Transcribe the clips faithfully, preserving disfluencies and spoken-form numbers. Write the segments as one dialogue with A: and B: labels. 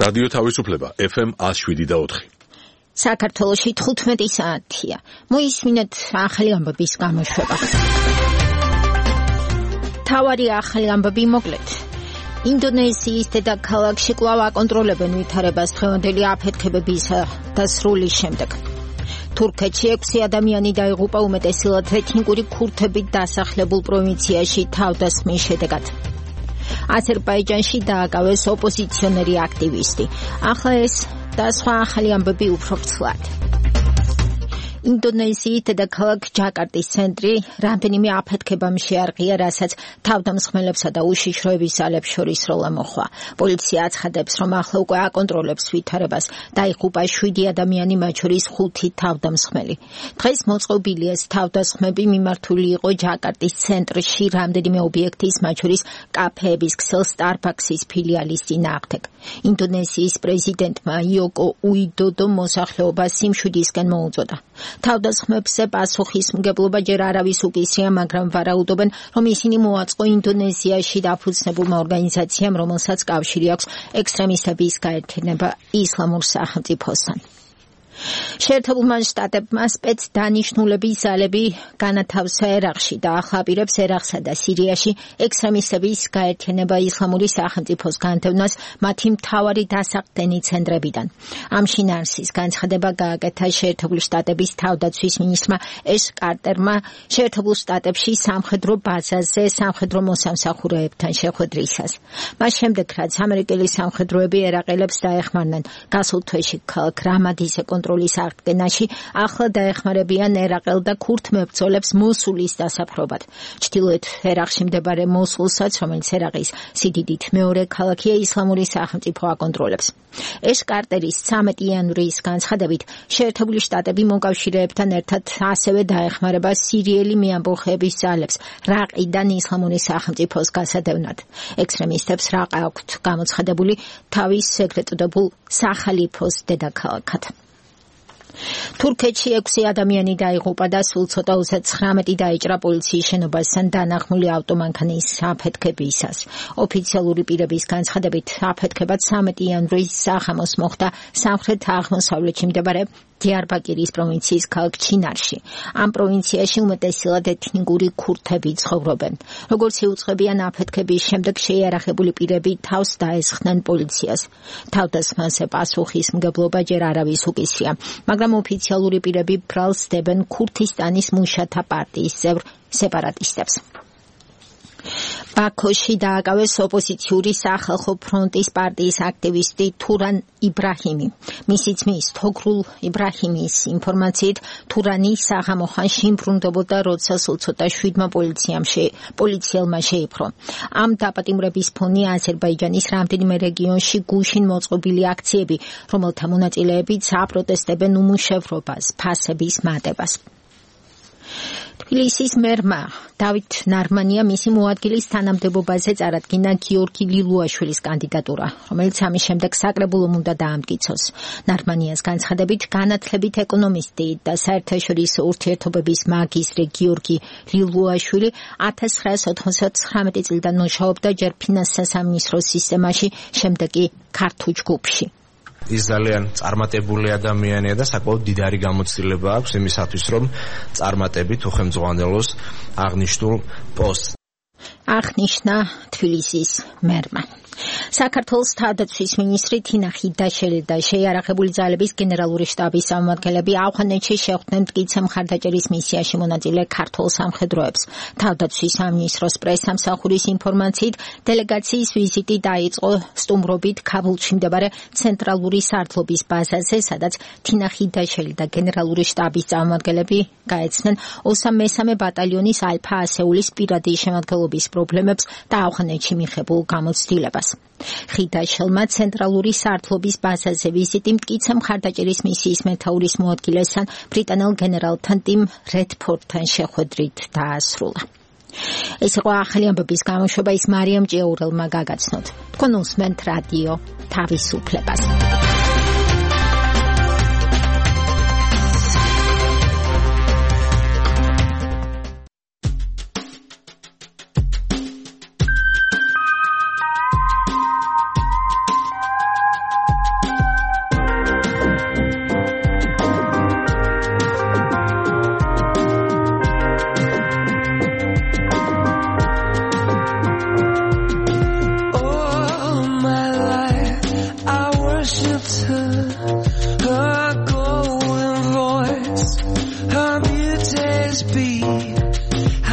A: რადიო თავისუფლება ეფ ემ one oh seven და four.
B: საქართველოში თხუთმეტი საათია. მოისმინეთ ახალი ამბების გამოშვება. თავარი ახალი ამბები მოკლედ. ინდონეზიის დედაქალაქში კვლავ აკონტროლებენ ვითარებას დღევანდელი აფეთქებების დასრულის შემდეგ. თურქეთში ექვსი ადამიანი დაიღუპა უმეტესილად ეთნიკური ქურთებით დასახლებულ პროვინციაში თავდასხმის შედეგად. აზერბაიჯანში დააკავეს ოპოზიციონერი აქტივისტი. ახლა ეს და სხვა ახალი ამბები უფრო ვრცლად. ინდონეზიის დედაქალაქ ჯაკარტის ცენტრი რამდენიმე აფეთქებამ შეარყია, რასაც თავდამსხმელებსა და უშიშროების ძალებს შორის როლა მოხდა. პოლიცია აცხადებს, რომ ახლა უკვე აკონტროლებს ვითარებას. დაიღუპა შვიდი ადამიანი, მათ შორის ხუთი თავდამსხმელი. დღეს მოწყობილია თავდასხმები მიმართული იყო ჯაკარტის ცენტრში რამდენიმე ობიექტის, მათ შორის კაფეების ქსელ სტარბაქსის ფილიალის წინააღმდეგ. ინდონეზიის პრეზიდენტმა იოკო უიდოდომ მოსახლეობას სიმშვიდისკენ მოუწოდა. თავდასხმებზე პასუხისმგებლობა ჯერ არავის უკისრია, მაგრამ ვარაუდობენ, რომ ისინი მოაწყო ინდონეზიაში დაფუძნებულმა ორგანიზაციამ, რომელსაც კავშირი აქვს ექსტრემისტების გაერთიანება ისლამურ სახელმწიფოსთან. შეერთებულმა შტატებმა სპეცდანიშნულების ძალები განათავსა ერაყში და ახლა აპირებს ერაყსა და სირიაში ექსტრემისტების გაერთიანება ისლამური სახელმწიფოს განდევნას მათი მთავარი დასაყრდენი ცენტრებიდან. ამ შინაარსის განცხადება გააკეთა შეერთებული შტატების თავდაცვის მინისტრმა ეშ კარტერმა შეერთებულ შტატებში სამხედრო ბაზაზე სამხედრო მოსამსახურეებთან შეხვედრისას. მას შემდეგ, რაც ამერიკელი სამხედროები ერაყელებს დაეხმარნენ გასულ თვეში ქალაქ რამადის კონტროლის აღდგენაში, ახლა დაეხმარებიან ერაყელ და ქურთ მებრძოლებს მოსულის დასაფრობად. ჩრდილოეთ ერაყში მდებარე მოსულსაც, რომელიც ერაყის სიდიდით მეორე ქალაქია, ისლამური სახელმწიფო აკონტროლებს. ეშ კარტერის ცამეტი იანვრის განცხადებით, შეერთებული შტატები მოკავშირეებთან ერთად ასევე დაეხმარება სირიელი მეამბოხეების ძალებს რაყიდან ისლამური სახელმწიფოს გასადევნად. ექსტრემისტებს რაყა აქვთ გამოცხადებული თავის ეგრეთ წოდებულ სახალიფოს დედაქალაქად. თურქეთში ექვსი ადამიანი დაიღუპა და სულ ცოტა ოცდათხმეტი დაიჭრა პოლიციის შენობასთან დანახმული ავტომანქანის აფეთქებისას. ოფიციალური პირების განცხადებით, აფეთქება ცამეტი იანვრის საღამოს მოხდა სამხრეთ აღმოსავლეთში მდებარე დიარბაკირის პროვინციის ქალაქ ჩინარში. ამ პროვინციაში უმეტესად ეთნიკური ქურთები ცხოვრობენ. როგორც იუწყებიან, აფეთქების შემდეგ შეიარაღებული პირები თავს დაესხნენ პოლიციას. თავდასხმაზე პასუხისმგებლობა ჯერ არავის უკისრია, მაგრამ ოფიციალური პირები ბრალს დებენ ქურთისტანის მუშათა პარტიის წევრ სეპარატისტებს. ბაქოში დააკავეს ოპოზიციური სახალხო ფრონტის პარტიის აქტივისტი თურან იბრაჰიმი. მისი ძმის თოგრულ იბრაჰიმის ინფორმაციით, თურანი საღამო ხანში ბრუნდებოდა, როცა სულ ცოტა შვიდმა პოლიციელმა შეიპყრო. ამ დაპატიმრების ფონი აზერბაიჯანის რამდენიმე რეგიონში გუშინ მოწყობილი აქციები, რომელთა მონაწილეებიც აპროტესტებენ უმუშევრობას, ფასების მატებას. თბილისის მერმა დავით ნარმანია მისი მოადგილის თანამდებობაზე წარადგინა გიორგი ლილუაშვილის კანდიდატურა, რომელიც ამის შემდეგ საკრებულომ უნდა დაამტკიცოს. ნარმანიას განცხადებით, განათლებით ეკონომისტი და საერთაშორისო ურთიერთობების მაგისტრი გიორგი ლილუაშვილი ათას ცხრაასი ოთხმოცდათცხრამეტი წლიდან მუშაობდა ჯერ ფინანსთა სამინისტროს სისტემაში, შემდეგ კი ქართულ ჯგუფში.
C: ის ძალიან წარმატებული ადამიანია და საკმაოდ დიდარი გამოცდილება აქვს იმისათვის, რომ წარმატებით უხელმძღვანელოს აღნიშნულ პოსტს.
B: აღნიშნა თბილისის მერმა. საქართველოს თავდაცვის მინისტრი თინა ხიდაშელი და შეიარაღებული ძალების გენერალური შტაბის წარმომადგენლები ავღანეთში შეხვდნენ მტკიცე მხარდაჭერის მისიაში მონაწილე ქართულ სამხედროებს. თავდაცვის სამინისტროს პრესსამსახურის ინფორმაციით, დელეგაციის ვიზიტი დაიწყო სტუმრობით ქაბულში მდებარე ცენტრალური სარდლობის ბაზაზე, სადაც თინა ხიდაშელი და გენერალური შტაბის წარმომადგენლები გაეცნენ ოსამ მესამე ბატალიონის ალფა ასეულის პირადი შემადგენლობის პრობლემებს და ავღანეთში მიღებულ გამოცდილებას. ხიდაშელმა ცენტრალური სარდლობის ბაზაზე ვიზიტი მტკიცე მხარდაჭერის მისიის მეთაურის მოადგილესთან ბრიტანელ გენერალთან ტიმ რედფორდთან შეხვედრით დაასრულა. ეს იყო ახალი ამბების გამოშვება, ის მარიამ ჭიაურელმა გაგაცნოთ. თქვენ უსმენთ რადიო თავისუფლებას.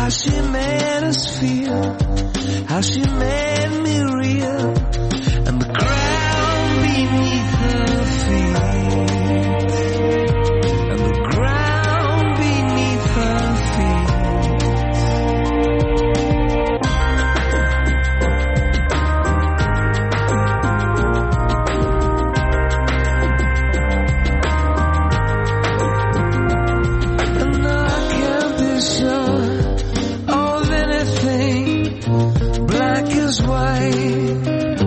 D: how she made us feel, how she made me real, and the ground beneath her feet, and the ground beneath her feet. And I can't be sure of anything, black as white,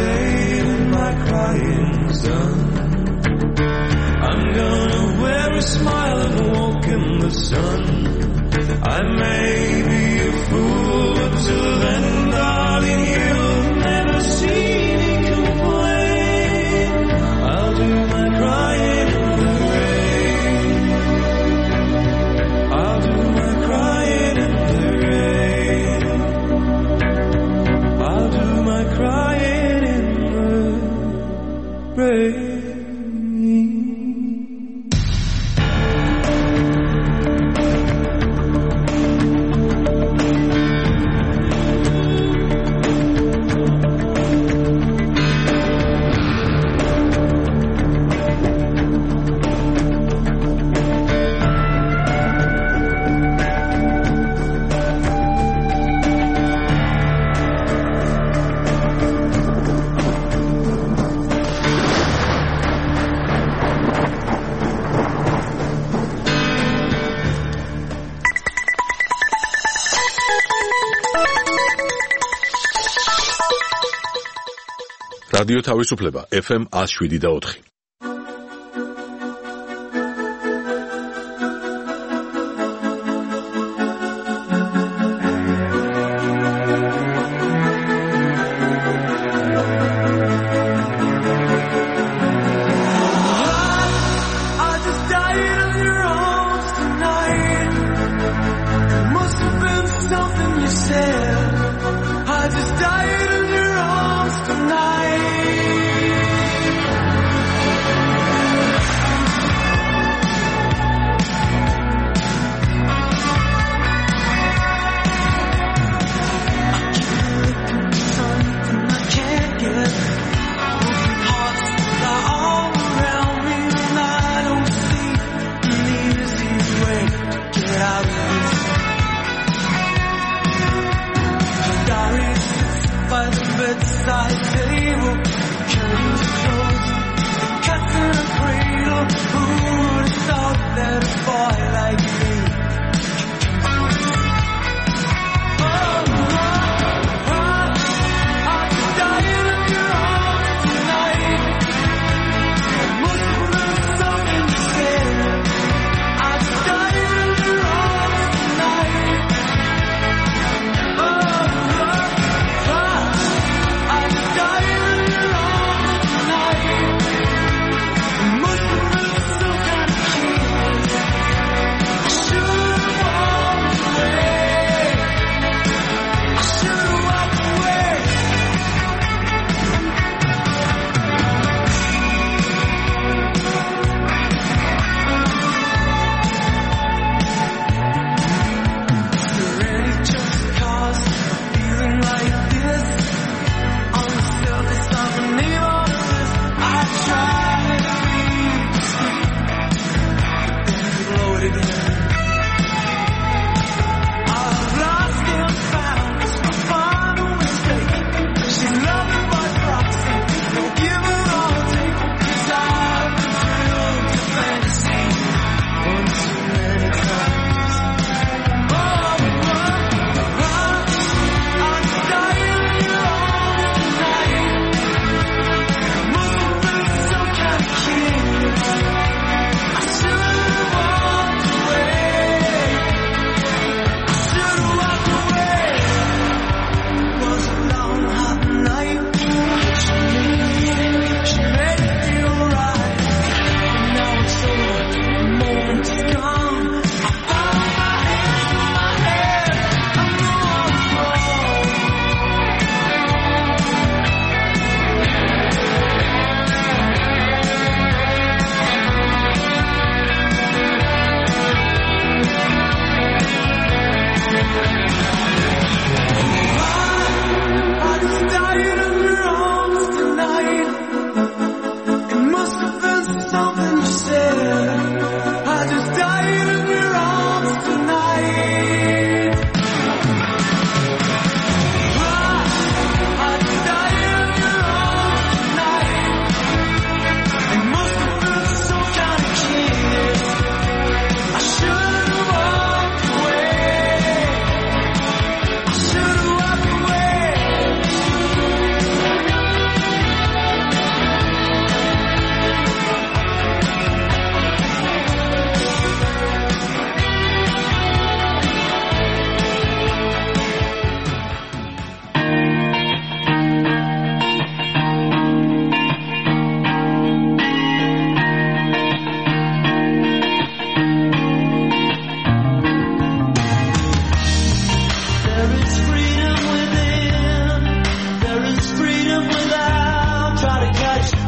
D: grave and my crying's done. I'm gonna wear a smile and walk in the sun. I may be a fool, but till then, darling, you'll never see me complain. I'll do my crying in the rain. I'll do my crying in the rain. I'll do my crying in the rain.
A: რადიო თავისუფლება ეფ ემ one oh seven და four.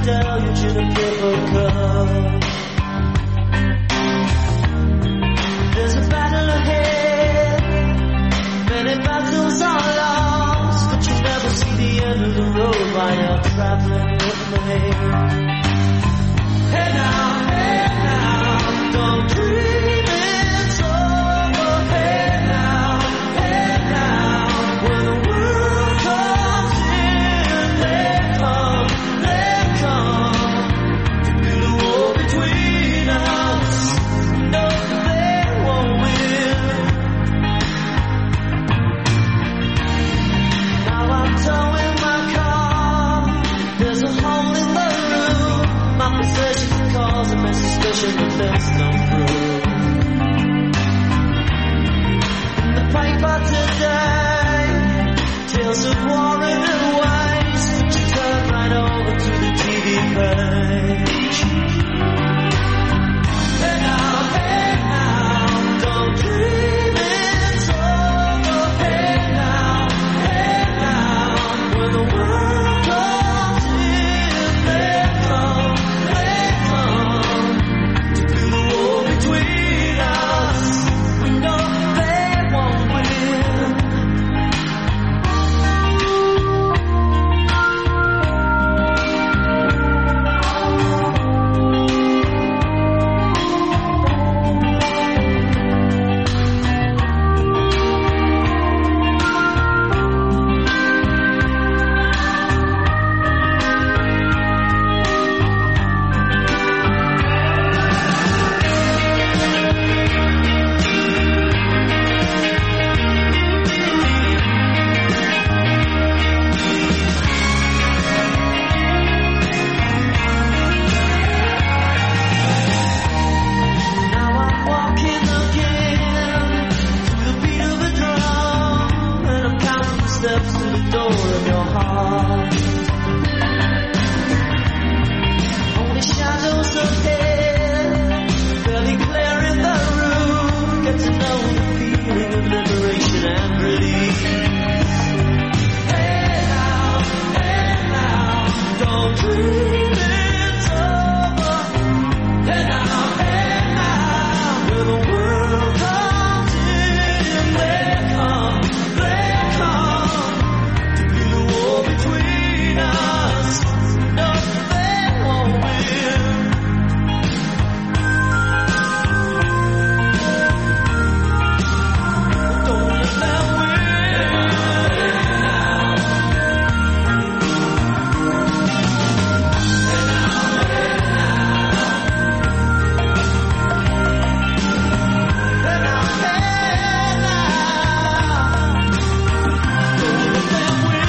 D: deluge in a paper cup. There's a battle ahead, many battles are lost, but you never see the end of the road while you're traveling with me. Hey now, hey now, don't dream it's over. Hey now, hey now, when the world comes in, they come, they come to build a wall between us. No, they won't win. Now I'm towing my car. There's a hole in the roof. My possessions cause a mess, suspicion that things come through. In the paper today, tales of war and waste, but you turn right over to the T V page. Hey now, hey now, don't dream it's over. Hey now, hey now, when the world comes in, they come, they come to build a wall between us. We know they won't win. Now I'm walking again to the beat of a drum, and I'm counting the steps to the door of your heart. Only shadows ahead, barely clear in the room. Get to know the feeling of liberation and release. Hey now, hey now, don't dream it's over. Hey now, hey now, when the world comes in, they come, they come to build a wall between us. No, they won't win. Don't let them win. Hey now, hey now, don't let them win.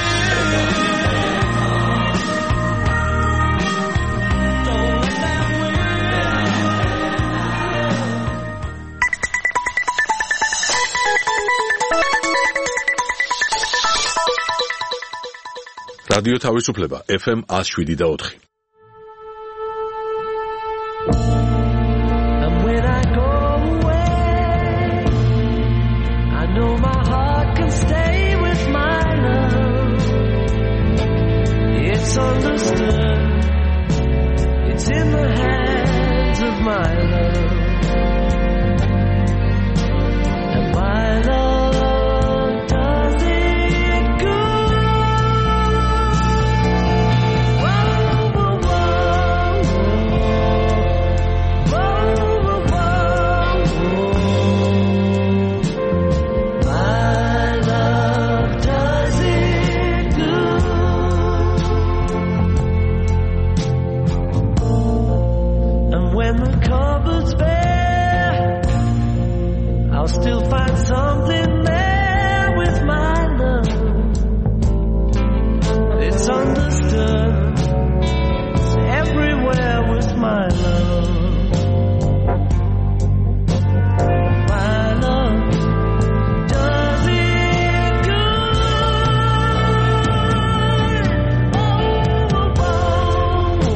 D: Don't let them win.
A: რადიო თავისუფლება ეფ ემ one oh seven და four.
D: And when I go away, I know my heart can stay with my love. It's understood. It's in the hands of my love. And my love does it good. Whoa, whoa, whoa, whoa. Whoa, whoa, whoa. My love does it good. And when the cupboard's bare, I'll still find something there with my love. It's understood. It's everywhere with my love. My love does it good. Oh, oh, oh,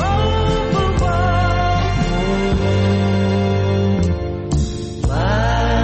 D: oh, oh, oh, oh. My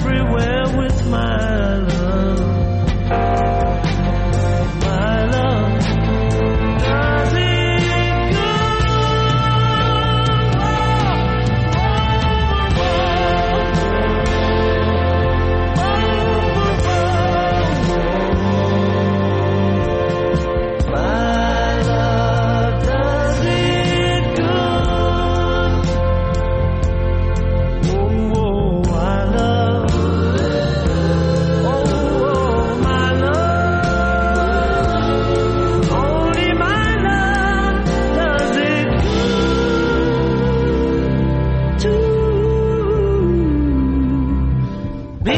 D: everywhere with my love. My love, does it go? My love, does it go? Oh, my love. Oh, my love. Only my love does it to me.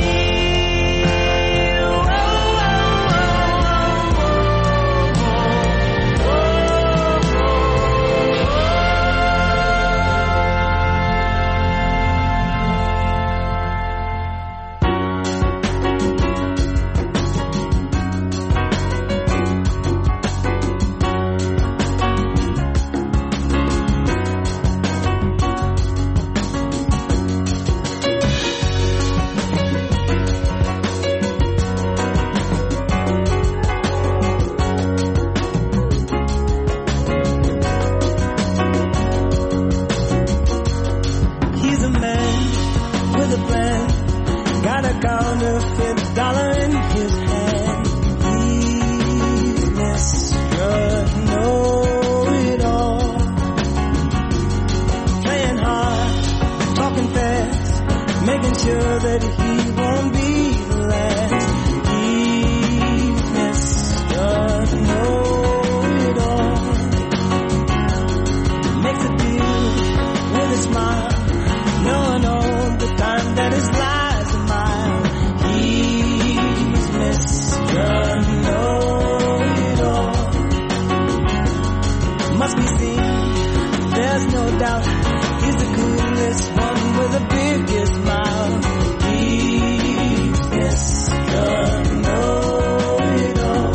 D: He's a man with a plan, got a counterfeit dollar in his hand. He's Mister Know-It-All, playing hard, talking fast, making sure that he won't be the last. He's Mister Know-It-All, makes a deal with a smile, knowing all the time that his lies are mine. He's Mister Know-It-All, must be seen, there's no doubt. He's the coolest one with the biggest smile. He's Mister Know-It-All.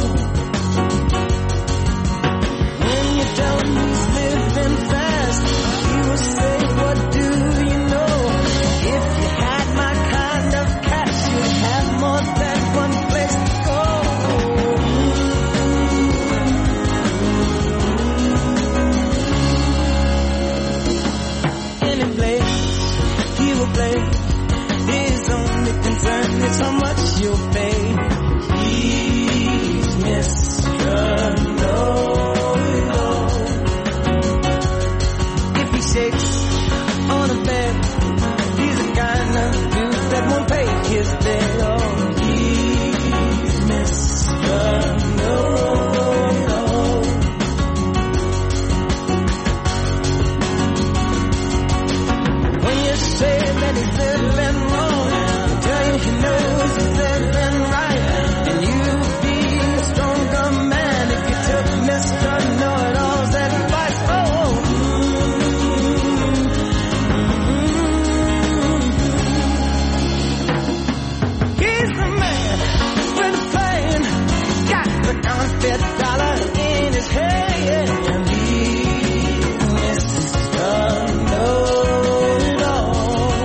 D: When you tell him he's living fast, he will say, what do you know? If you had my kind of cash, you'd have more than one place to go. Any place he will play, his only concern is how much you'll pay. He's Mister Know-It-All. If he shakes on a bed, he's the kind of dude that won't pay his bill. He's Mister Know-It-All. When you say that he's living wrong, he'll tell you he knows he's living right. And you'd be a stronger man if you took Mister Know-It-All's advice. Oh, he's the man with the plan, got the counterfeit dollar in his hand. He's Mister Know-It-All.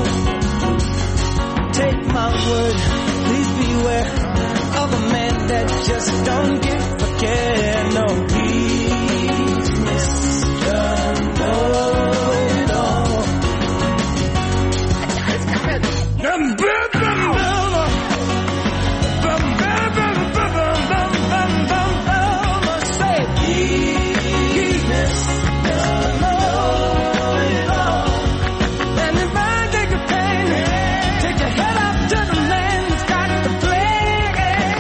D: Take my word, please beware of a man that just don't give a care. No, he's Mister Know-It-All. Say, he's Mister Know-It-All. And if I take a pain, take your head up to the man who's got the play.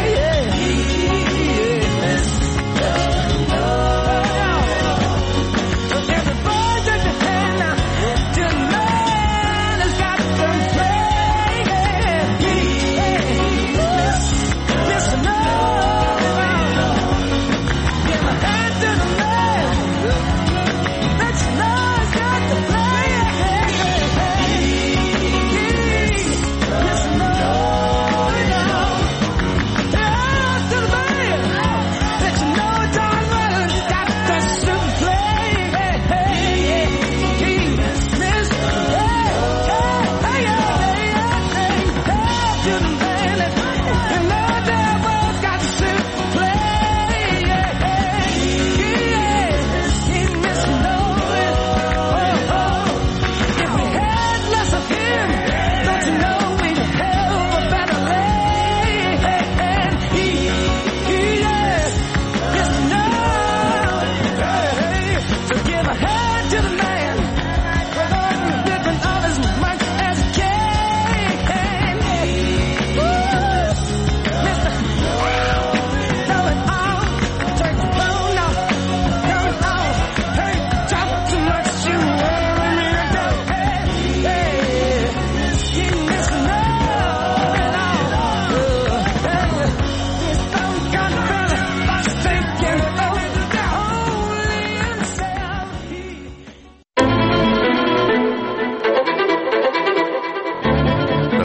D: He's Mister Know-It-All. Everybody take your hand now to the man who's got the play.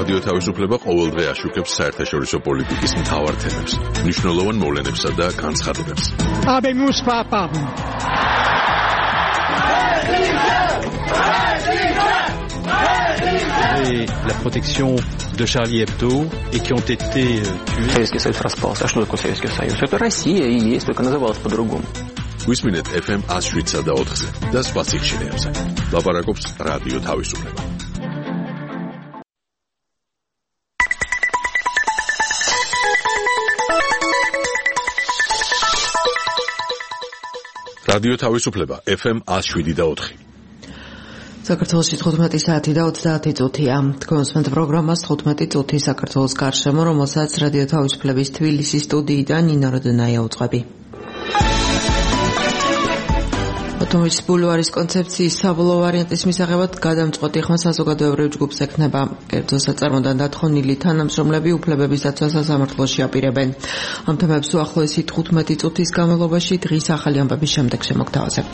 A: რადიო თავისუფლება ყოველდღე აშუქებს საერთაშორისო პოლიტიკის მთავარ თემებს, მნიშვნელოვან მოვლენებსა და განცხადებებს.
E: Habemus papam.
F: Et la protection de Charlie Hebdo et qui ont été tués.
G: Советский Союз распался. А что такое Советский Союз? Это Россия и есть, только называлась по-другому.
A: Висминет эф эм one oh seven და ოთხზე და სხვა სიხშირეებზე. ლაპარაკობს რადიო თავისუფლება. რადიო თავისუფლება эф эм one oh seven და ოთხი.
H: საქართველოს თხუთმეტი საათი და ოცდაათი წუთია. თქვენს პროგრამას თხუთმეტი წუთი საქართველოს გარშემო, რომელსაც რადიო თავისუფლების თბილისის სტუდიიდან ნინო როდონაია უწყები. ოტომის ბულვარის კონცეფციის საბოლოო ვარიანტის მისაღებად გადამწყვეტი ხმა საზოგადოებრივ ჯგუფს ექნება. კერძო საწარმოდან დათხოვნილი თანამშრომლები უფლებების დაცვას სასამართლოში აპირებენ. ამ თემებს უახლოესი თხუთმეტი წუთის განმავლობაში დღის ახალი ამბების შემდეგ შემოგთავაზებთ.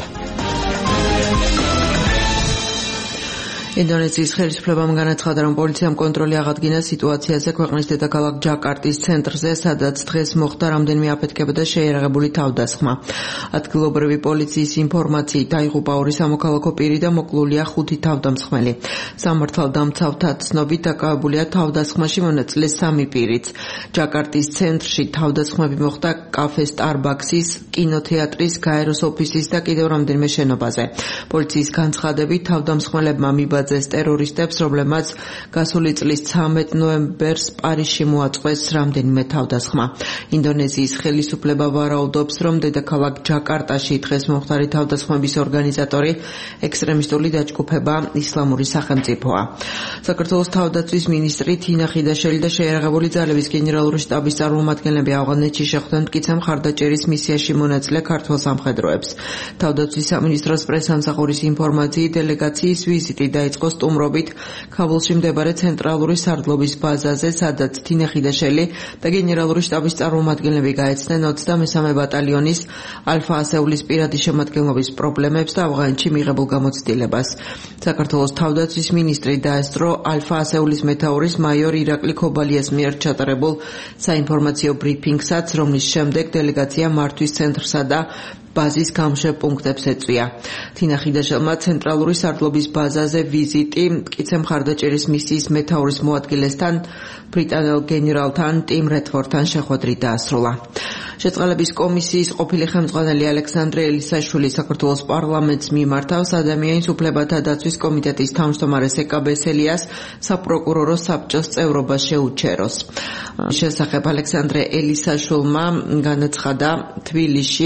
H: ინდონეზიის ხელისუფლებამ განაცხადა, რომ პოლიციამ კონტროლი აღადგინა სიტუაციაზე ქვეყნის დედაქალაქ ჯაკარტის ცენტრზე, სადაც დღეს მოხდა რამდენიმე აფეთქება და შეიარაღებული თავდასხმა. ადგილობრივი პოლიციის ინფორმაციით დაიღუპა ორი სამოქალაქო პირი და მოკლულია ხუთი თავდამსხმელი. სამართალდამცავთა ცნობით დაკავებულია თავდასხმაში მონაწილე სამი პირიც. ჯაკარტის ცენტრში თავდასხმები მოხდა კაფე Starbucks-ის, კინოთეატრის, გაეროს ოფისის და კიდევ რამდენიმე შენობაზე. პოლიციის განცხადებით თავდამსხმელებმა მიბაძეს ტერორისტებს, რომლებმაც გასული წლის ცამეტ ნოემბერს პარიზში მოაწყვეს რამდენიმე თავდასხმა. ინდონეზიის ხელისუფლება ვარაუდობს, რომ დედაქალაქ ჯაკარტაში დღეს მომხდარი თავდასხმების ორგანიზატორი ექსტრემისტული დაჯგუფება ისლამური სახელმწიფოა. საქართველოს თავდაცვის მინისტრი თინა ხიდაშელი და შეიარაღებული ძალების გენერალური შტაბის წარმომადგენლები ავღანეთში შეხვდნენ მტკიცე მხარდაჭერის მისიაში მონაწილე ქართველ სამხედროებს. თავდაცვის სამინისტროს პრესამსახურის ინფორმაციით დელეგაციის ვიზიტი დაიწყო სტუმრობით ქაბულში მდებარე ცენტრალური სარდლობის ბაზაზე, სადაც თინა ხიდაშელი და გენერალური შტაბის წარმომადგენლები გაეცნენ ოცდამესამე ბატალიონის ალფა ასეულის პირადი შემადგენლობის პრობლემებს და ავღანეთში მიღებულ გამოცდილებას. საქართველოს თავდაცვის მინისტრი დაესწრო ალფა ასეულის მეთაურის მაიორ ირაკლი ქობალიას მიერ ჩატარებულ საინფორმაციო ბრიფინგსაც, რომლის შემდეგ დელეგაცია მართვის ცენტრსა და ბაზის გამშვებ პუნქტებს ეწვია. თინა ხიდაშელმა ცენტრალური სარდლობის ბაზაზე ვიზიტი მტკიცე მხარდაჭერის მისიის მეთაურის მოადგილესთან, ბრიტანელ გენერალთან ტიმ რედფორდთან შეხვედრით დაასრულა. შეწყალების კომისიის ყოფილი ხელმძღვანელი ალექსანდრე ელისაშვილი საქართველოს პარლამენტს მიმართავს ადამიანის უფლებათა დაცვის კომიტეტის თავმჯდომარეს ეკა ბესელიას საპროკურორო საბჭოს წევრობა შეუჩეროს. შესახებ ალექსანდრე ელისაშვილმა განაცხადა თბილისში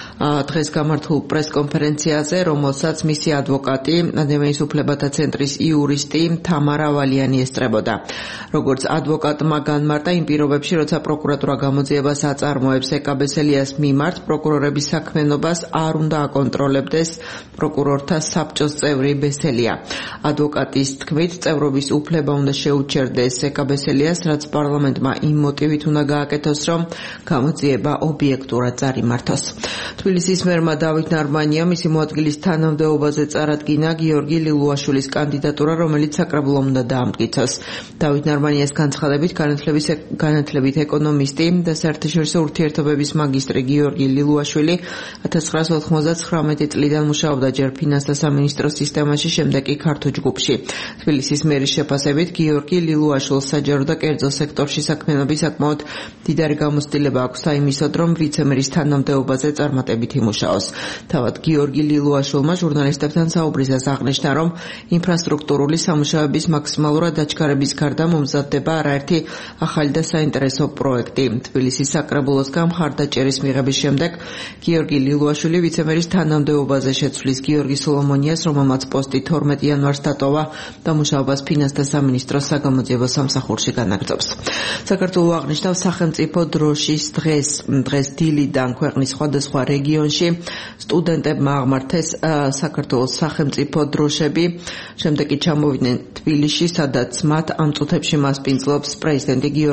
H: დღეს გამართულ პრესკონფერენციაზე, რომელსაც მისი ადვოკატი, ადამიანის უფლებათა ცენტრის იურისტი თამარა ვალიანი ესწრებოდა. როგორც ადვოკატმა განმარტა, იმ პირობებში, როცა პროკურატურა გამოძიებას აწარმოებს ეკა ბესელიას მიმართ, პროკურორების საქმიანობას არ უნდა აკონტროლებდეს პროკურორთა საბჭოს წევრი ბესელია. ადვოკატის თქმით, წევრობის უფლება უნდა შეუჩერდეს ეკა ბესელიას, რაც პარლამენტმა იმ მოტივით უნდა გააკეთოს, რომ გამოძიება ობიექტურად წარიმართოს. თბილისის მერმა დავით ნარმანია მისი მოადგილის თანამდებობაზე წარადგინა გიორგი ლილუაშვილის კანდიდატურა, რომელიც საკრებულომ უნდა დაამტკიცოს. დავით ნარმანიას განცხადებით, განათლებით ეკონომისტი და საერთაშორისო ურთიერთობების მაგისტრი გიორგი ლილუაშვილი ათას ცხრაას ოთხმოცდათხრამეტი წლიდან მუშაობდა ჯერ ფინანსთა სამინისტროს სისტემაში, შემდეგ კი ქართულ ჯგუფში. თბილისის მერის შეფასებით, გიორგი ლილუაშვილს საჯარო და კერძო სექტორში საქმიანობის საკმაოდ დიდარი გამოცდილება აქვს საიმისოდ, რომ ვიცემერის თანამდებობაზე წარმატებით იმუშაოს. თავად გიორგი ლილუაშვილმა ჟურნალისტებთან საუბრისას აღნიშნა, რომ ინფრასტრუქტურული სამუშაოების მაქსიმალურად დაჩქარების გარდა მომზადდება არაერთი ახალი და საინტერესო პროექტი. თბილისის საკრებულოსგან მხარდაჭერის მიღების შემდეგ გიორგი ლილუაშვილი ვიცემერის თანამდებობაზე შეცვლის გიორგი სოლომონიას, რომელმაც პოსტი თორმეტი იანვარს დატოვა და მუშაობას ფინანსთა სამინისტროს საგამოძიებო სამსახურში განაგრძობს. საქართველო აღნიშნავს სახელმწიფო დროშის დღეს. დღეს დილიდან ქვეყნის სხვადასხვა რეგიონში სტუდენტებმა აღმართეს საქართველოს სახელმწიფო დროშები, შემდეგ კი ჩამოვიდნენ თბილისში, სადაც მათ ამ წუთებში მასპინძლობს პრეზიდენტი გიორგი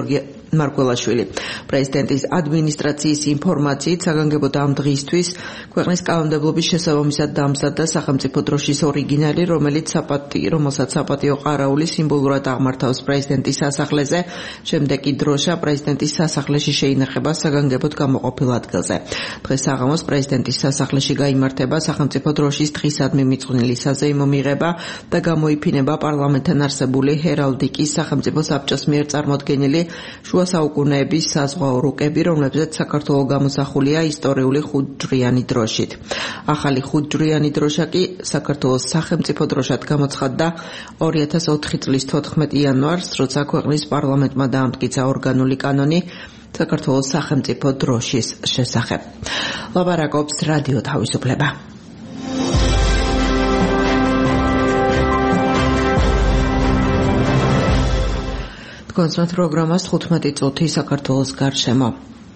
H: მარკველაშვილი. პრეზიდენტის ადმინისტრაციის ინფორმაციით საგანგებოდ ამ დღისთვის ქვეყნის კანონმდებლობის შესაბამისად დამზადდა სახელმწიფო დროშის ორიგინალი, რომელიც საპატი, რომელსაც საპატიო ყარაული სიმბოლურად აღმართავს პრეზიდენტის სასახლეზე. შემდეგ კი დროშა პრეზიდენტის სასახლეში შეინახება საგანგებოდ გამოყოფილ ადგილზე. დღეს საღამოს პრეზიდენტის სასახლეში გაიმართება სახელმწიფო დროშის დღისადმი მიწყვნილი საზეიმო მიღება და გამოიფინება პარლამენტთან არსებული ჰერალდიკის სახელმწიფო საბჭოს მიერ წარმოდგენილი შუა საუკუნეების საზღვაო რუკები, რომლებზეც საქართველოს გამოსახულია ისტორიული ხუთჯვრიანი დროშით. ახალი ხუთჯვრიანი დროშა კი საქართველოს სახელმწიფო დროშად გამოცხადდა ორი ათას ოთხი წლის თოთხმეტი იანვარს, როცა ქვეყნის პარლამენტმა დაამტკიცა ორგანული კანონი საქართველოს სახელმწიფო დროშის შესახებ. ლაპარაკობს რადიო თავისუფლება. კონსტრუქციულ პროგრამას თხუთმეტი წუთი საქართველოს გარშემო.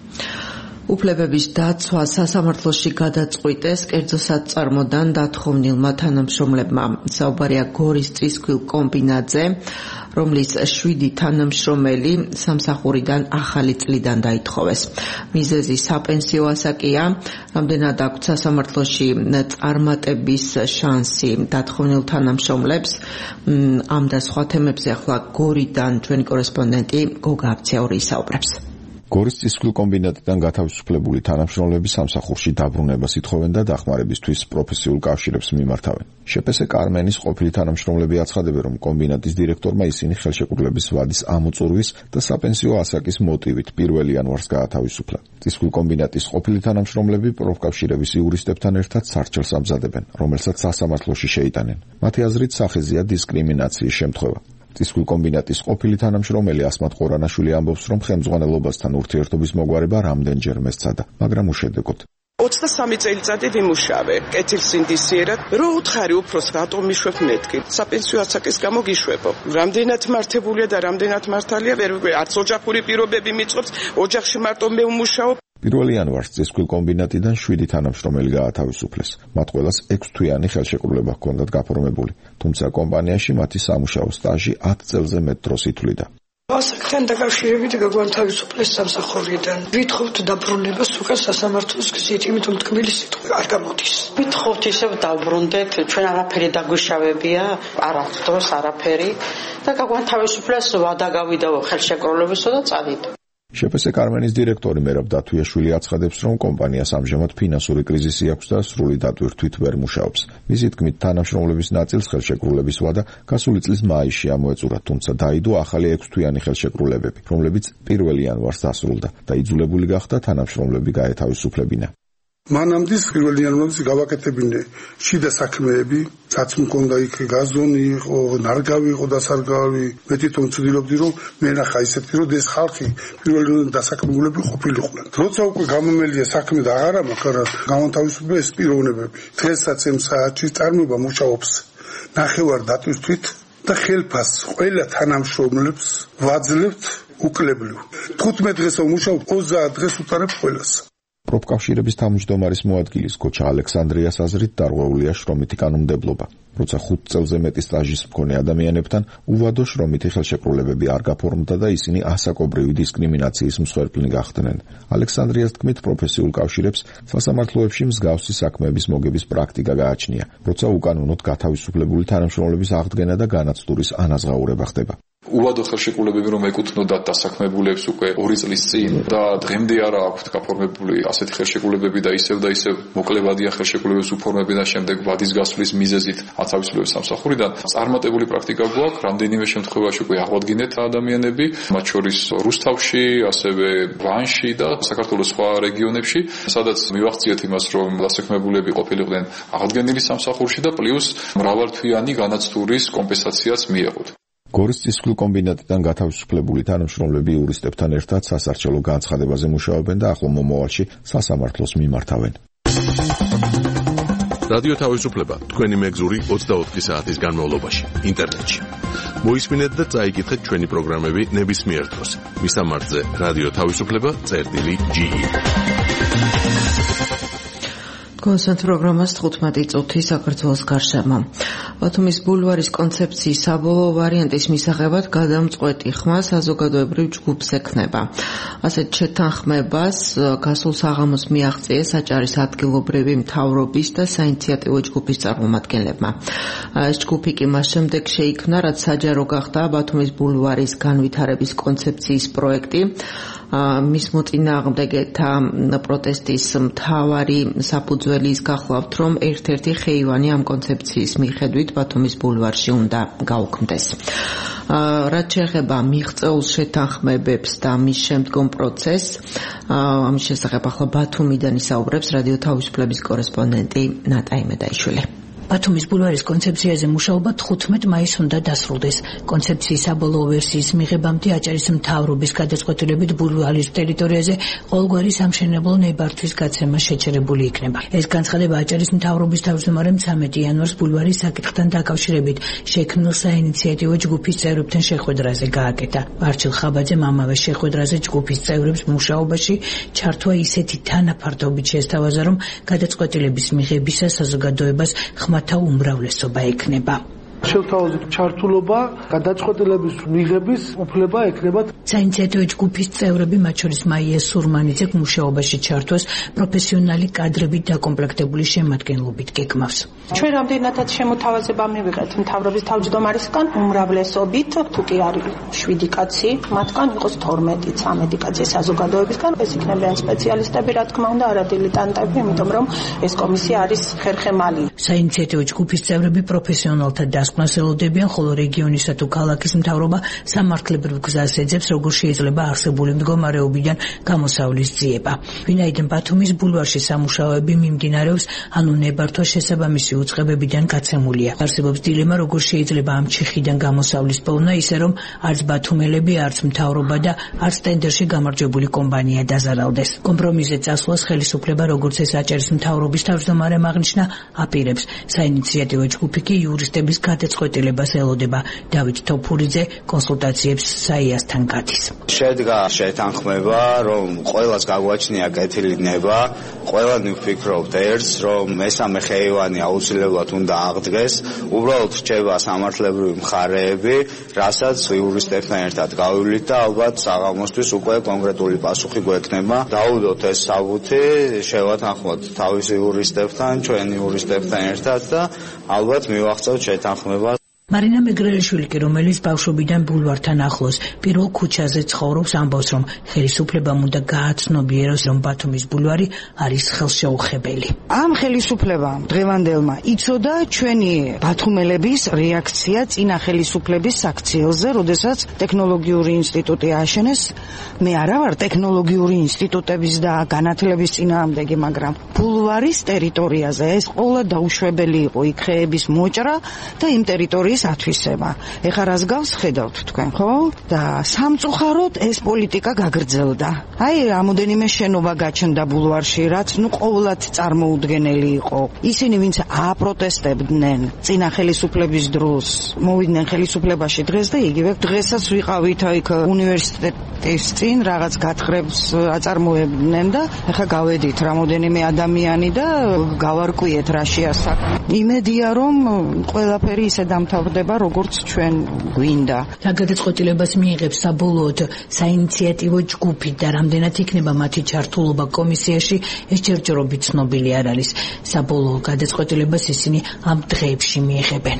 H: უფლებების დაცვა სასამართლოში გადაწყვიტეს კერძო საწარმოდან დათხოვნილმა თანამშრომლებმა. საუბარია გორის წისქვილ კომბინატზე, რომლის შვიდი თანამშრომელი სამსახურიდან ახალი წლიდან დაითხოვეს. მიზეზი საპენსიო ასაკია, რამდენად აქვთ სასამართლოში წარმატების შანსი დათხოვნილ თანამშრომლებს. ამ და სხვა თემებზე ახლა გორიდან ჩვენი კორესპონდენტი გოგა აბციური ისაუბრებს.
I: გორის წისქვილ კომბინატიდან გათავისუფლებული თანამშრომლები სამსახურში დაბრუნებას ითხოვენ და დახმარებისთვის პროფესიულ კავშირებს მიმართავენ. შპს კარმენის ყოფილი თანამშრომლები აცხადებენ, რომ კომბინატის დირექტორმა ისინი ხელშეკრულების ვადის ამოწურვის და საპენსიო ასაკის მოტივით პირველ იანვარს გაათავისუფლა. წისქვილ კომბინატის ყოფილი თანამშრომლები პროფკავშირების იურისტებთან ერთად სარჩელს ამზადებენ, რომელსაც სასამართლოში შეიტანენ. მათი აზრით სახეზეა დისკრიმინაციის შემთხვევა. წისქვილ კომბინატის ყოფილი თანამშრომელი ასმათ ყორანაშვილი ამბობს, რომ ხელმძღვანელობასთან ურთიერთობის მოგვარება რამდენჯერმე სცადა, მაგრამ უშედეგოდ.
J: ოცდასამი წელიწადი ვიმუშავე კეთილსინდისიერად, რო უთხარი უფროს რატომ მიშვებ მეთქი, საპენსიო ასაკის გამო გიშვებო. რამდენად მართებულია და რამდენად მართალია, ვერ ვიგვე, არც ოჯახური პირობები მიწყობს, ოჯახში მარტო მე ვმუშაობ.
I: პირველ იანვარს წისქვილ კომბინატიდან შვიდი თანამშრომელი გაათავისუფლეს. მათ ყველას ექვსთვიანი ხელშეკრულება ჰქონდათ გაფორმებული, თუმცა კომპანიაში მათი სამუშაო სტაჟი ათ წელზე მეტ დროს ითვლიდა.
K: ასაკთან დაკავშირებით გაგვანთავისუფლეს სამსახურიდან. ვითხოვთ დაბრუნებას უკვე სასამართლოს გზით, იმიტომ თქმელი სიტყვა არ გამოდის.
L: ვითხოვთ ისევ დავბრუნდეთ, ჩვენ არაფერი დაგვიშავებია, არასდროს არაფერი და გაგვანთავისუფლეს ვადა გავიდაო ხელშეკრულებისა და წავიდო.
I: შპს კარმენის დირექტორი მერაბ დათუიაშვილი აცხადებს, რომ კომპანიას ამჟამად ფინანსური კრიზისი აქვს და სრული დატვირთვით ვერ მუშაობს. მისი თქმით, თანამშრომლების ნაწილს ხელშეკრულების ვადა გასული წლის მაისში ამოეწურა, თუმცა დაიდო ახალი ექვსთვიანი ხელშეკრულებები, რომლებიც პირველ იანვარს დასრულდა და იძულებული გახდა თანამშრომლები გაეთავისუფლებინა.
M: მანამდე პირველ იანვარს გავაკეთებინე შიდა საქმეები, რაც მქონდა იქ გაზონი იყო, ნარგავი იყო დასარგავი. მე თვითონ ვცდილობდი, რომ მე ნახა ისეთი, რომ ეს ხალხი პირველ იანვარს დასაქმებულები ყოფილიყვნენ. როცა უკვე გამომელია საქმე და აღარა მაქვს, გამონთავისუფლდა ეს პიროვნებები. დღესაც ამ საათში წარმოება მუშაობს ნახევარ დატვირთვით და ხელფას ყველა თანამშრომლებს ვაძლევთ უკლებლივ. თხუთმეტ დღეს ვმუშაობ, ოცდაათ დღეს უტარებ ყველას.
I: პროფკავშირების თავმჯდომარის მოადგილის გოჩა ალექსანდრიას აზრით დარღვეულია შრომითი კანონმდებლობა. როცა ხუთ წელზე მეტი სტაჟის მქონე ადამიანებთან უვადო შრომითი ხელშეკრულებები არ გაფორმდა და ისინი ასაკობრივი დისკრიმინაციის მსხვერპლი გახდნენ. ალექსანდრიას თქმით, პროფესიულ კავშირებს სასამართლოებში მსგავსი საქმეების მოგების პრაქტიკა გააჩნია, როცა უკანონოდ გათავისუფლებული თანამშრომლების აღდგენა და განაცდურის ანაზღაურება ხდება.
N: უვადო ხელშეკრულებები რომ ეკუთვნოდათ დასაქმებულებს უკვე ორი წლის წინ და დღემდე არა აქვთ გაფორმებული ასეთი ხელშეკრულებები და ისევ და ისევ მოკლევადია ხელშეკრულებების უფორმებიდან შემდეგ ვადის გასვლის მიზეზით ათავისუფლების სამსახურიდან. წარმატებული პრაქტიკა გვაქვს, რამდენიმე შემთხვევაში უკვე აღვადგინეთ ადამიანები, მათ შორის რუსთავში, ასევე ვანში და საქართველოს სხვა რეგიონებში, სადაც მივახციეთ იმას, რომ დასაქმებულები ყოფილიყვნენ აღდგენილი სამსახურში და პლუს მრავალთვიანი განაცდურის კომპენსაციაც მიეღოთ.
I: გორის წისქვილ კომბინატიდან გათავისუფლებული თანამშრომლები იურისტებთან ერთად სასარჩელო განცხადებაზე მუშაობენ და ახლო მომავალში სასამართლოს მიმართავენ.
A: რადიო თავისუფლება თქვენი მეგზური ოცდაოთხი საათის განმავლობაში ინტერნეტში. მოისმინეთ და წაიკითხეთ ჩვენი პროგრამები ნებისმიერ დროს. მისამართზე რადიო თავისუფლება წერტილი ჯი ი.
H: კონსერტ პროგრამას თხუთმეტი წუთი საქართველოს გარშემო. ბათუმის ბულვარის კონცეფციის საბოლოო ვარიანტის მისაღებად გადამწყვეტი ხმა საზოგადოებრივ ჯგუფს ექნება. ასეთ შეთანხმებას გასულ საღამოს მიაღწიეს აჭარის ადგილობრივი მთავრობის და საინიციატივო ჯგუფის წარმომადგენლებმა. ეს ჯგუფი კი მას შემდეგ შეიქმნა, რაც საჯარო გახდა ბათუმის ბულვარის განვითარების კონცეფციის პროექტი. მის მოწინააღმდეგეთა პროტესტის მთავარი საფუძველი ის გახლავთ, რომ ერთ-ერთი ხეივანი ამ კონცეფციის მიხედვით ბათუმის ბულვარში უნდა გაუქმდეს. რაც შეეხება მიღწეულ შეთანხმებებს და მის შემდგომ პროცესს, ამის შესახებ ახლა ბათუმიდან ისაუბრებს რადიო თავისუფლების კორესპონდენტი ნატა იმედაიშვილი.
O: ბათუმის ბულვარის კონცეფციაზე მუშაობა თხუთმეტ მაისს უნდა დასრულდეს. კონცეფციის საბოლოო ვერსიის მიღებამდე აჭარის მთავრობის გადაწყვეტილებით ბულვარის ტერიტორიაზე ყოველგვარი სამშენებლო ნებართვის გაცემა შეჩერებული იქნება. ეს განცხადება აჭარის მთავრობის თავმჯდომარემ ცამეტი იანვარს ბულვარის საკითხთან დაკავშირებით შექმნილ საინიციატივო ჯგუფის წევრებთან შეხვედრაზე გააკეთა. მარჩილ ხაბაძემ ამავე შეხვედრაზე ჯგუფის წევრებს მუშაობაში ჩართვა ისეთი თანაფარდობით შესთავაზა, რომ გადაწყვეტილების მიღებისას საზოგადოებას ხმა თა უმრავლესობა ექნება.
P: შევთავაზეთ ჩართულობა გადაწყვეტილების მიღების უფლება ექნებათ.
O: საინიციატივო ჯგუფის წევრები, მათ შორის მაია სურმანიძე, მუშაობაში ჩართვას პროფესიონალი კადრებით დაკომპლექტებული შემადგენლობით გეკმავს.
L: ჩვენ რამდენადაც შემოთავაზება მივიღეთ მთავრობის თავმჯდომარისგან, უმრავლესობით, თუ კი არის შვიდი კაცი, მათგან იყოს თორმეტი ცამეტი კაცი საზოგადოებისგან, ეს იქნებიან სპეციალისტები, რა თქმა უნდა, არა დილიტანტები, იმიტომ რომ ეს კომისია არის ხერხემალი.
O: საინიციატივო ჯგუფის წევრები პროფესიონალთა დასკვნას ელოდებიან, ხოლო რეგიონისა თუ ქალაქის მთავრობა სამართლებრივ გზას ეძებს, როგორ შეიძლება არსებული მდგომარეობიდან გამოსავლის ძიება. ვინაიდან ბათუმის ბულვარში სამუშაოები მიმდინარეობს, ანუ ნებართვა შესაბამისი უწყებებიდან გაცემულია. არსებობს დილემა, როგორ შეიძლება ამ ჩიხიდან გამოსავლის პოვნა, ისე რომ არც ბათუმელები, არც მთავრობა და არც ტენდერში გამარჯვებული კომპანია დაზარალდეს. კომპრომისზე წასვლას ხელისუფლება, როგორც ეს აჭარის მთავრობის თავმჯდომარემ აღნიშნა, აპირებს. საინიციატივო ჯგუფი კი იურისტების გადაწყვეტილებას ელოდება. დავით თოფურიძე კონსულტაციებს საიასთან გადის.
Q: შედგა შეთანხმება, რომ ყველას გაგვაჩნია კეთილი ნება, ყველანი ვფიქრობთ ერთს, რომ მესამე ხეივანი აუცილებლად უნდა აღდგეს, უბრალოდ რჩება სამართლებრივი მხარეები, რასაც იურისტებთან ერთად გავივლით და ალბათ საღამოსთვის უკვე კონკრეტული პასუხი გვექნება. დავუდოთ ეს საბუთი, შევათანხმოთ თავისი იურისტებთან, ჩვენ იურისტებთან ერთად და ალბათ მივახცევთ შეთანხმებას.
O: მარინა მეგრელიშვილი კი, რომელიც ბავშვობიდან ბულვართან ახლოს პირველ ქუჩაზე ცხოვრობს, ამბობს, რომ ხელისუფლებამ უნდა გააცნობიეროს, რომ ბათუმის ბულვარი არის ხელშეუხებელი.
R: ამ ხელისუფლებამ დღევანდელმა იცოდა ჩვენი ბათუმელების რეაქცია წინა ხელისუფლების აქციელზე, როდესაც ტექნოლოგიური ინსტიტუტი ააშენეს. მე არა ვარ ტექნოლოგიური ინსტიტუტების და განათლების წინააღმდეგი, მაგრამ ბულვარის ტერიტორიაზე ეს ყოლა დაუშვებელი იყო, იქ ხეების მოჭრა და იმ ტერიტორიის ათვისება. ეხლა რას გავს ხედავთ თქვენ, ხო? და სამწუხაროდ ეს პოლიტიკა გაგრძელდა. აი, რამოდენიმე შენობა გაჩნდა ბულვარში, რაც ნუ ყოვლად წარმოუდგენელი იყო. ისინი, ვინც აპროტესტებდნენ წინა ხელისუფლების დროს, მოვიდნენ ხელისუფლებაში დღეს და იგივე დღესაც ვიყავით იქ უნივერსიტეტის წინ რაღაც გათხრებს აწარმოებდნენ და ეხლა გავედით რამოდენიმე ადამიანი და გავარკვიეთ რა შეასახა. იმედია, რომ ყველაფერი ისე დამთავრდება, როგორც ჩვენ გვინდა.
O: რა გადაწყვეტილებას მიიღებს საბოლოოდ საინიციატივო ჯგუფი და რამდენად იქნება მათი ჩართულობა კომისიაში, ეს ჯერჯერობით ცნობილი არ არის. საბოლოო გადაწყვეტილებას ისინი ამ დღეებში მიიღებენ.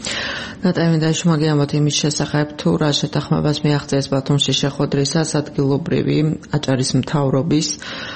H: ნატაიმედაში მაგიამოთ იმის შესახებ, თუ რა შეთანხმებას მიაღწიეს ბათუმში შეხვედრისას ადგილობრივი აჭარის მთავრობის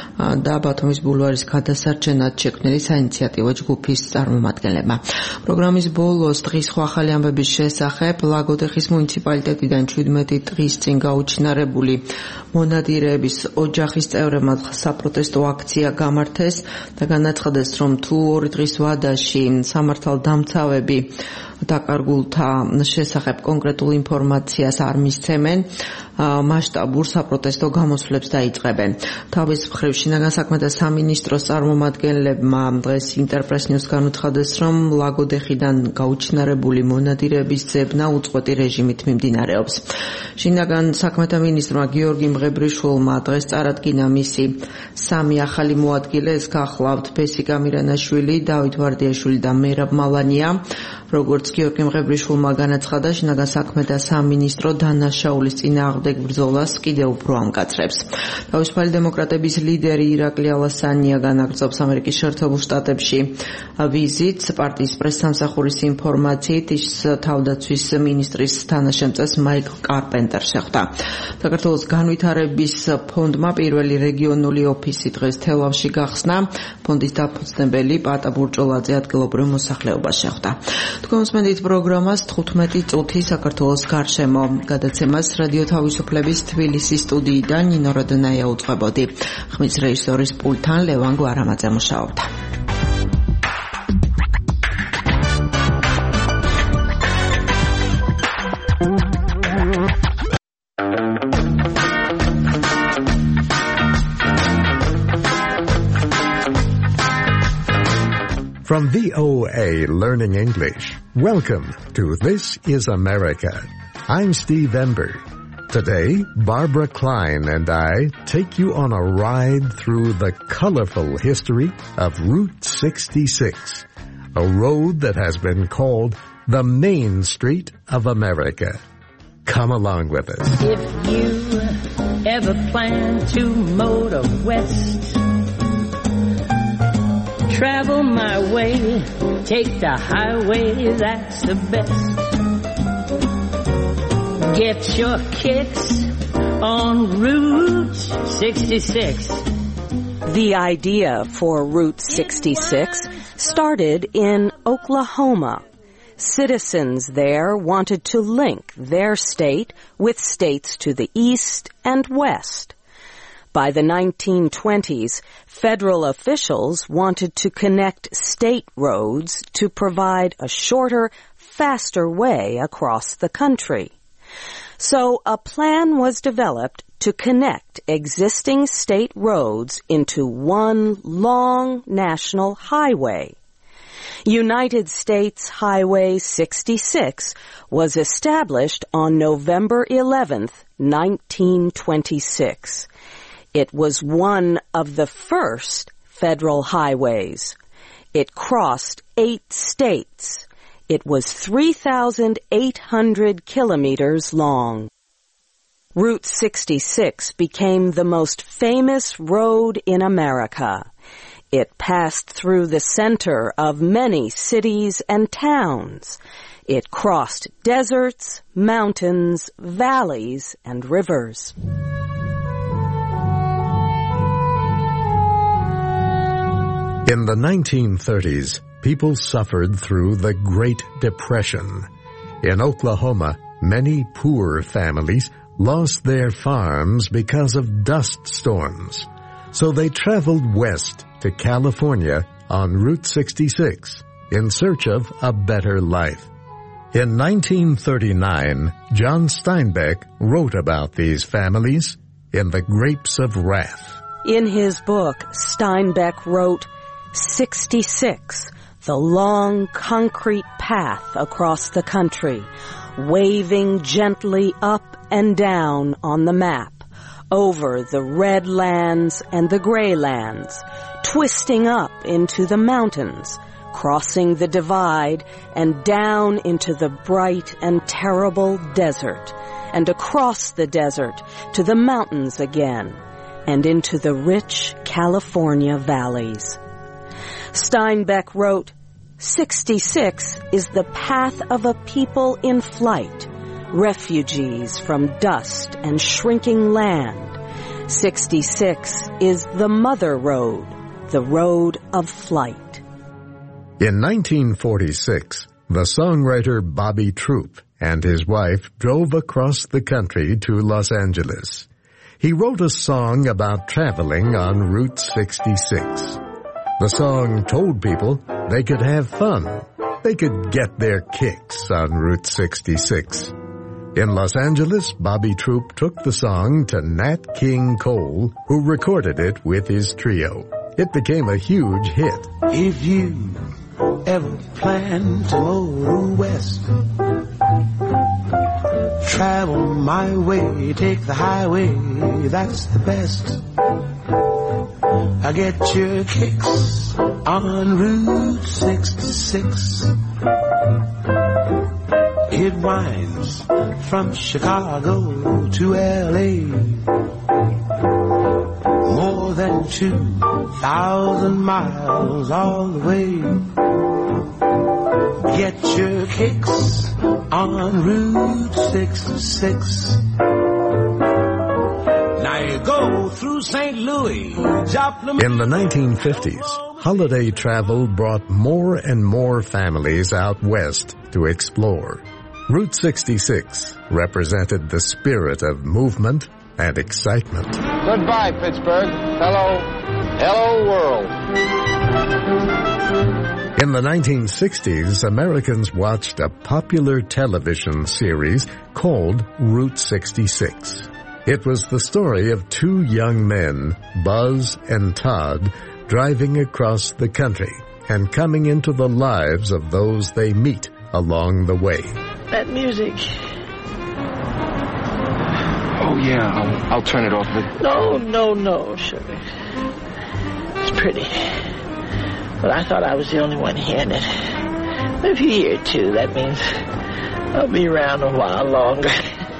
H: და ბათუმის ბულვარის გადასარჩენად შექმნილი საინიციატივო ჯგუფის წარმომადგენლებმა. პროგრამის ბოლოს დღის სხვა ახალი ამბების შესახებ ლაგოდეხის მუნიციპალიტეტიდან შვიდმეტი დღის წინ გაუჩინარებული მონადირეების ოჯახის წევრებმა საპროტესტო აქცია გამართეს და განაცხადეს, რომ თუ ორი დღის ვადაში სამართალდამცავები დაკარგულთა შესახებ კონკრეტულ ინფორმაციას არ მისცემენ, მასშტაბურ საპროტესტო გამოსვლებს დაიწყებენ. თავის მხრივ შინაგან საქმეთა სამინისტროს წარმომადგენლებმა დღეს ინტერპრეს ნიუსგან უცხადეს, რომ ლაგოდეხიდან გაუჩინარებული მონადირეების ძებნა უწყვეტი რეჟიმით მიმდინარეობს. შინაგან საქმეთა მინისტრმა გიორგი მღებრიშვილმა დღეს წარადგინა მისი სამი ახალი მოადგილე, ეს გახლავთ ბესიკა მირანაშვილი, დავით ვარდიაშვილი და მერაბ მალანია. როგორც გიორგი მღებრიშვილმა განაცხადა, შინაგან საქმეთა სამინისტრო დანაშაულის წინააღმდეგ ბრძოლას კიდევ უფრო ამკაცრებს. თავისუფალი დემოკრატების ლიდერი ირაკლი ალასანია განაგრძობს ამერიკის შეერთებულ შტატებში ვიზიტს. პარტიის პრესსამსახურის ინფორმაციით ის თავდაცვის მინისტრის თანაშემწეს მაიკლ კარპენტერს შეხვდა. საქართველოს განვითარების ფონდმა პირველი რეგიონული ოფისი დღეს თელავში გახსნა. ფონდის დაფუძნებელი პატა ბურჭულაძე ადგილობრივ მოსახლეობას შეხვდა. თქვენ უსმენთ პროგრამას თხუთმეტი წუთი საქართველოს გარშემო. გადაცემას რადიო თავისუფლების თბილისის სტუდიიდან ნინო როდნაია უძღვებოდი. ხმის რეჟისორის პულტთან ლევან გვარამაძე მუშაობდა.
S: From V O A Learning English, welcome to This is America. I'm Steve Ember. Today, Barbara Klein and I take you on a ride through the colorful history of Route sixty-six, a road that has been called the Main Street of America. Come along with us.
T: If you ever plan to motor west, travel my way, take the highway, that's the best. Get your kicks on Route sixty-six.
U: The idea for Route sixty-six started in Oklahoma. Citizens there wanted to link their state with states to the east and west. By the nineteen twenties, federal officials wanted to connect state roads to provide a shorter, faster way across the country. So a plan was developed to connect existing state roads into one long national highway. United States Highway sixty-six was established on November eleventh, nineteen twenty-six. It was one of the first federal highways. It crossed eight states. It was three thousand eight hundred kilometers long. Route sixty-six became the most famous road in America. It passed through the center of many cities and towns. It crossed deserts, mountains, valleys, and rivers.
S: In the nineteen thirties, people suffered through the Great Depression. In Oklahoma, many poor families lost their farms because of dust storms. So they traveled west to California on Route sixty-six in search of a better life. In nineteen thirty-nine, John Steinbeck wrote about these families in The Grapes of Wrath.
U: In his book, Steinbeck wrote, sixty-six, the long concrete path across the country, waving gently up and down on the map, over the red lands and the gray lands, twisting up into the mountains, crossing the divide and down into the bright and terrible desert, and across the desert to the mountains again, and into the rich California valleys. Steinbeck wrote, sixty-six is the path of a people in flight, refugees from dust and shrinking land. sixty-six is the mother road, the road of flight.
S: In nineteen forty-six, the songwriter Bobby Troup and his wife drove across the country to Los Angeles. He wrote a song about traveling on Route sixty-six. The song told people they could have fun. They could get their kicks on Route sixty-six. In Los Angeles, Bobby Troup took the song to Nat King Cole, who recorded it with his trio. It became a huge hit.
D: If you ever plan to go west, travel my way, take the highway, that's the best. I get your kicks on Route sixty-six. It winds from Chicago to L A, more than two thousand miles all the way. Get your kicks on Route sixty-six. Now you go through Saint Louis, Joplin.
S: In the nineteen fifties, holiday travel brought more and more families out west to explore. Route sixty-six represented the spirit of movement and excitement.
C: Goodbye, Pittsburgh. Hello, hello, world.
S: In the nineteen sixties, Americans watched a popular television series called Route sixty-six. It was the story of two young men, Buzz and Todd, driving across the country and coming into the lives of those they meet along the way.
C: That music. Oh, yeah, I'll, I'll turn it off. But... No, no, no, sugar. It's pretty. But I thought I was the only one hearing it. But if you hear it, too, that means I'll be around a while longer.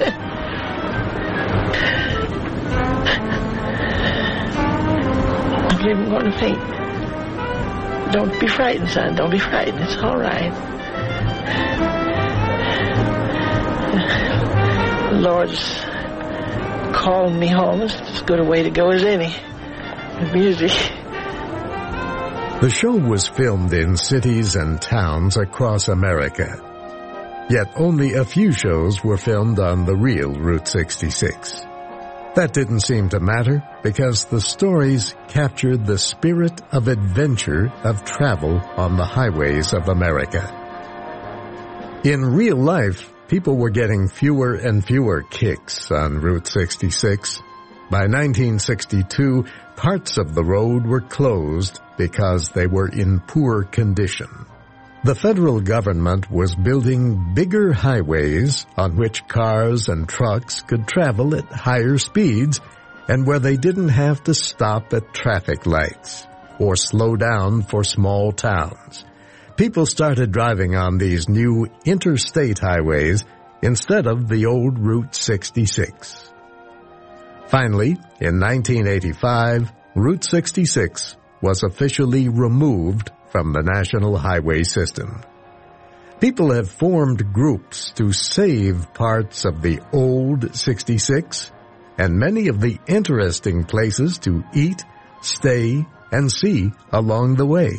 C: I'm even going to faint. Don't be frightened, son. Don't be frightened. It's all right. The Lord's calling me home. It's as good a way to go as any. The music.
S: The show was filmed in cities and towns across America. Yet only a few shows were filmed on the real Route sixty-six. That didn't seem to matter because the stories captured the spirit of adventure of travel on the highways of America. In real life, people were getting fewer and fewer kicks on Route sixty-six. By nineteen sixty-two, parts of the road were closed because they were in poor condition. The federal government was building bigger highways on which cars and trucks could travel at higher speeds and where they didn't have to stop at traffic lights or slow down for small towns. People started driving on these new interstate highways instead of the old Route sixty-six. Finally, in nineteen eighty-five, Route sixty-six was officially removed from the national highway system. People have formed groups to save parts of the old sixty-six and many of the interesting places to eat, stay, and see along the way.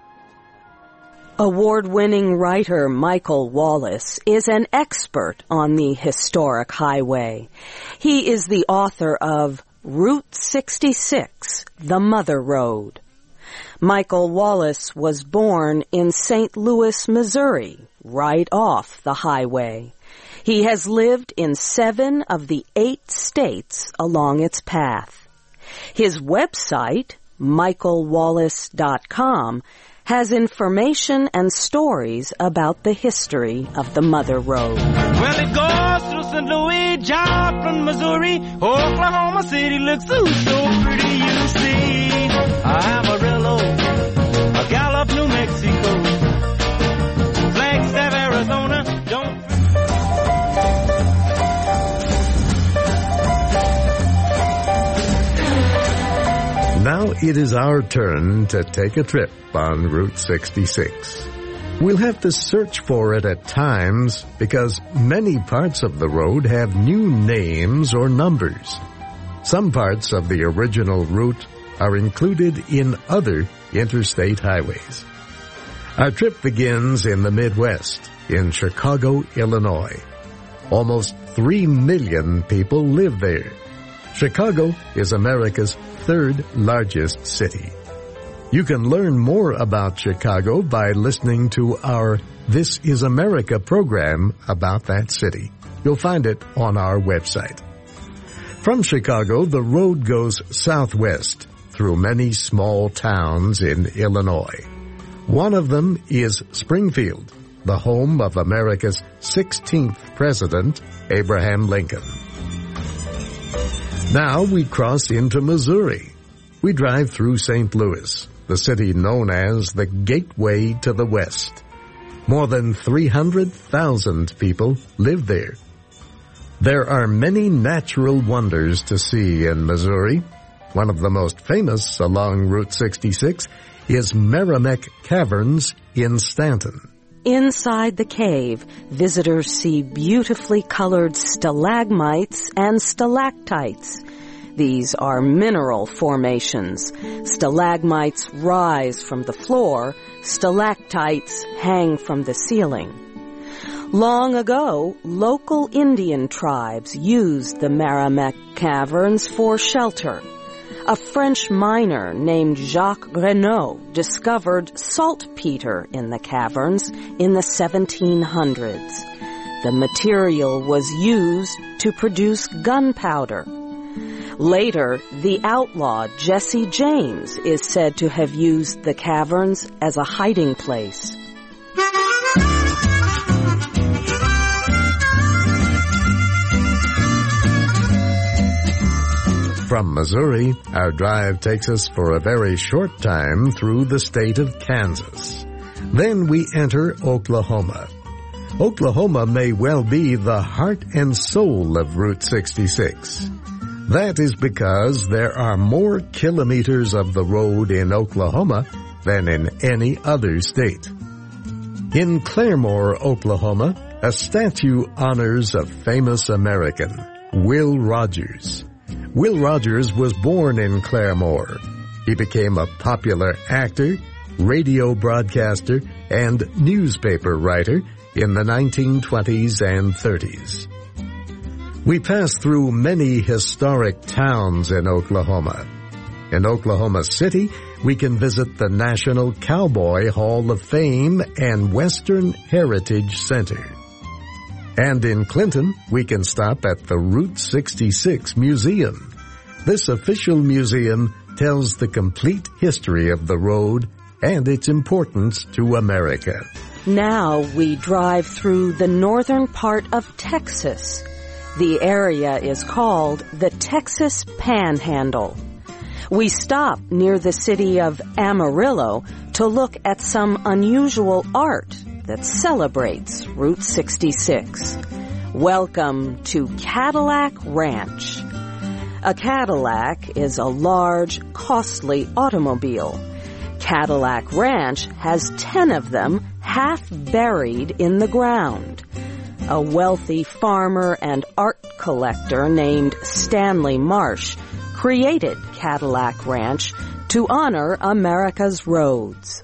U: Award-winning writer Michael Wallace is an expert on the historic highway. He is the author of Route sixty-six, The Mother Road. Michael Wallace was born in Saint Louis, Missouri, right off the highway. He has lived in seven of the eight states along its path. His website, michael wallace dot com, has information and stories about the history of the Mother Road.
C: Well, it goes through Saint Louis, Joplin, Missouri, Oklahoma City looks so, so pretty, you see. Amarillo, Gallup, New Mexico, Flagstaff, Arizona, don't...
S: Now it is our turn to take a trip on Route sixty-six. We'll have to search for it at times because many parts of the road have new names or numbers. Some parts of the original route are included in other interstate highways. Our trip begins in the Midwest, in Chicago, Illinois. Almost three million people live there. Chicago is America's third largest city. You can learn more about Chicago by listening to our This is America program about that city. You'll find it on our website. From Chicago, the road goes southwest through many small towns in Illinois. One of them is Springfield, the home of America's sixteenth president, Abraham Lincoln. Now we cross into Missouri. We drive through Saint Louis, the city known as the Gateway to the West. More than three hundred thousand people live there. There are many natural wonders to see in Missouri. One of the most famous along Route sixty-six is Meramec Caverns in Stanton.
U: Inside the cave, visitors see beautifully colored stalagmites and stalactites. These are mineral formations. Stalagmites rise from the floor, stalactites hang from the ceiling. Long ago, local Indian tribes used the Meramec Caverns for shelter. A French miner named Jacques Grenaud discovered saltpeter in the caverns in the seventeen hundreds. The material was used to produce gunpowder. Later, the outlaw Jesse James is said to have used the caverns as a hiding place.
S: From Missouri, our drive takes us for a very short time through the state of Kansas. Then we enter Oklahoma. Oklahoma may well be the heart and soul of Route sixty-six. That is because there are more kilometers of the road in Oklahoma than in any other state. In Claremore, Oklahoma, a statue honors a famous American, Will Rogers. Will Rogers was born in Claremore. He became a popular actor, radio broadcaster, and newspaper writer in the nineteen twenties and thirties. We pass through many historic towns in Oklahoma. In Oklahoma City, we can visit the National Cowboy Hall of Fame and Western Heritage Center. And in Clinton, we can stop at the Route sixty-six Museum. This official museum tells the complete history of the road and its importance to America.
U: Now we drive through the northern part of Texas. The area is called the Texas Panhandle. We stop near the city of Amarillo to look at some unusual art that celebrates Route sixty-six. Welcome to Cadillac Ranch. A Cadillac is a large, costly automobile. Cadillac Ranch has ten of them half buried in the ground. A wealthy farmer and art collector named Stanley Marsh created Cadillac Ranch to honor America's roads.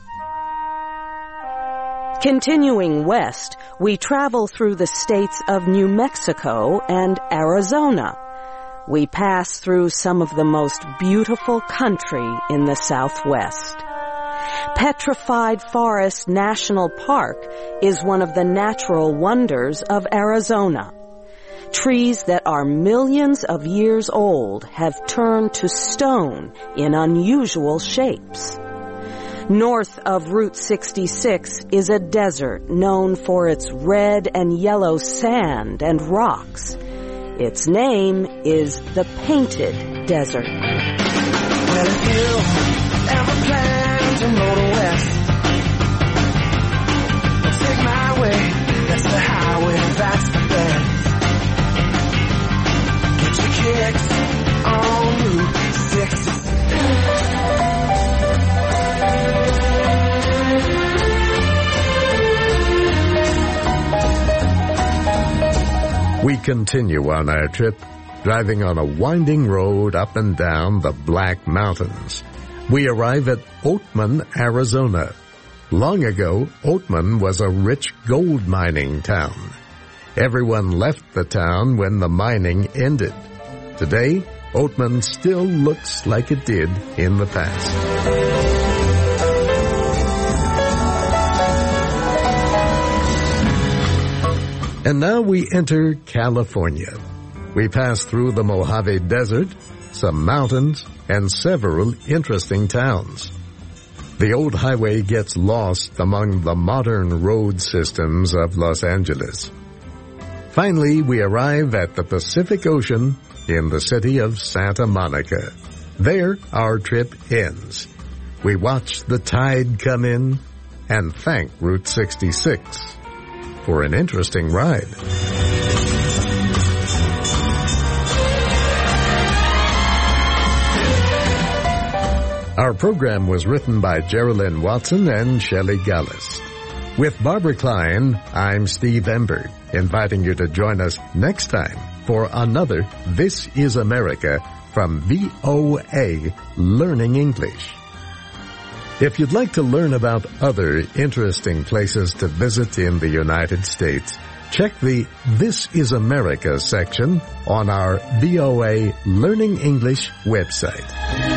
U: Continuing west, we travel through the states of New Mexico and Arizona. We pass through some of the most beautiful country in the Southwest. Petrified Forest National Park is one of the natural wonders of Arizona. Trees that are millions of years old have turned to stone in unusual shapes. North of Route sixty-six is a desert known for its red and yellow sand and rocks. Its name is the Painted Desert.
D: Well, if you ever plan to motor west, take my way, that's the highway, that's the best. Get your kicks on Route sixty-six.
S: We continue on our trip, driving on a winding road up and down the Black Mountains. We arrive at Oatman, Arizona. Long ago, Oatman was a rich gold mining town. Everyone left the town when the mining ended. Today, Oatman still looks like it did in the past. And now we enter California. We pass through the Mojave Desert, some mountains, and several interesting towns. The old highway gets lost among the modern road systems of Los Angeles. Finally, we arrive at the Pacific Ocean in the city of Santa Monica. There, our trip ends. We watch the tide come in and thank Route sixty-six for an interesting ride. Our program was written by Geraldine Watson and Shelley Gallus. With Barbara Klein, I'm Steve Emberg, inviting you to join us next time for another This is America from V O A Learning English. If you'd like to learn about other interesting places to visit in the United States, check the This is America section on our V O A Learning English website.